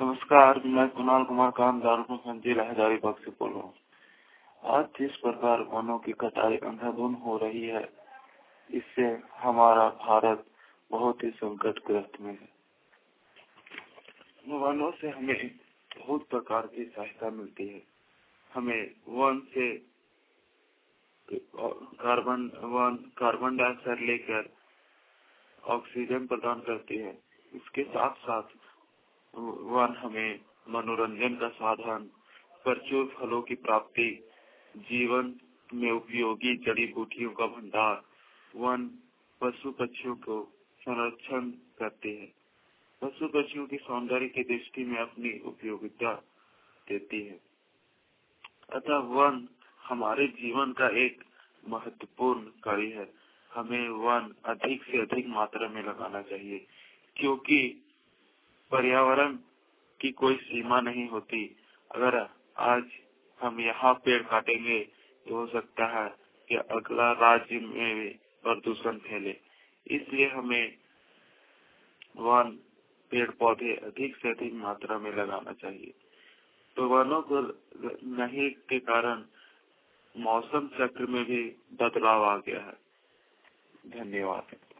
नमस्कार, मैं कुणाल कुमार कांत दारुल जिला हजारीबाग से बोल रहा हूँ। आज जिस प्रकार वनों की कटाई अंधाधुंध हो रही है, इससे हमारा भारत बहुत ही संकटग्रस्त में है। वनों से हमें बहुत प्रकार की सहायता मिलती है। हमें वन से कार्बन डाइऑक्साइड लेकर ऑक्सीजन प्रदान करती है। इसके साथ साथ वन हमें मनोरंजन का साधन, प्रचुर फलों की प्राप्ति, जीवन में उपयोगी जड़ी बूटियों का भंडार, वन पशु पक्षियों को संरक्षण करती है। पशु पक्षियों की सौंदर्य की दृष्टि में अपनी उपयोगिता देती है। अतः वन हमारे जीवन का एक महत्वपूर्ण कार्य है। हमें वन अधिक से अधिक मात्रा में लगाना चाहिए, क्योंकि पर्यावरण की कोई सीमा नहीं होती। अगर आज हम यहाँ पेड़ काटेंगे तो हो सकता है कि अगला राज्य में प्रदूषण फैले। इसलिए हमें वन पेड़ पौधे अधिक से अधिक मात्रा में लगाना चाहिए। तो वनों को नहीं के कारण मौसम चक्र में भी बदलाव आ गया है। धन्यवाद।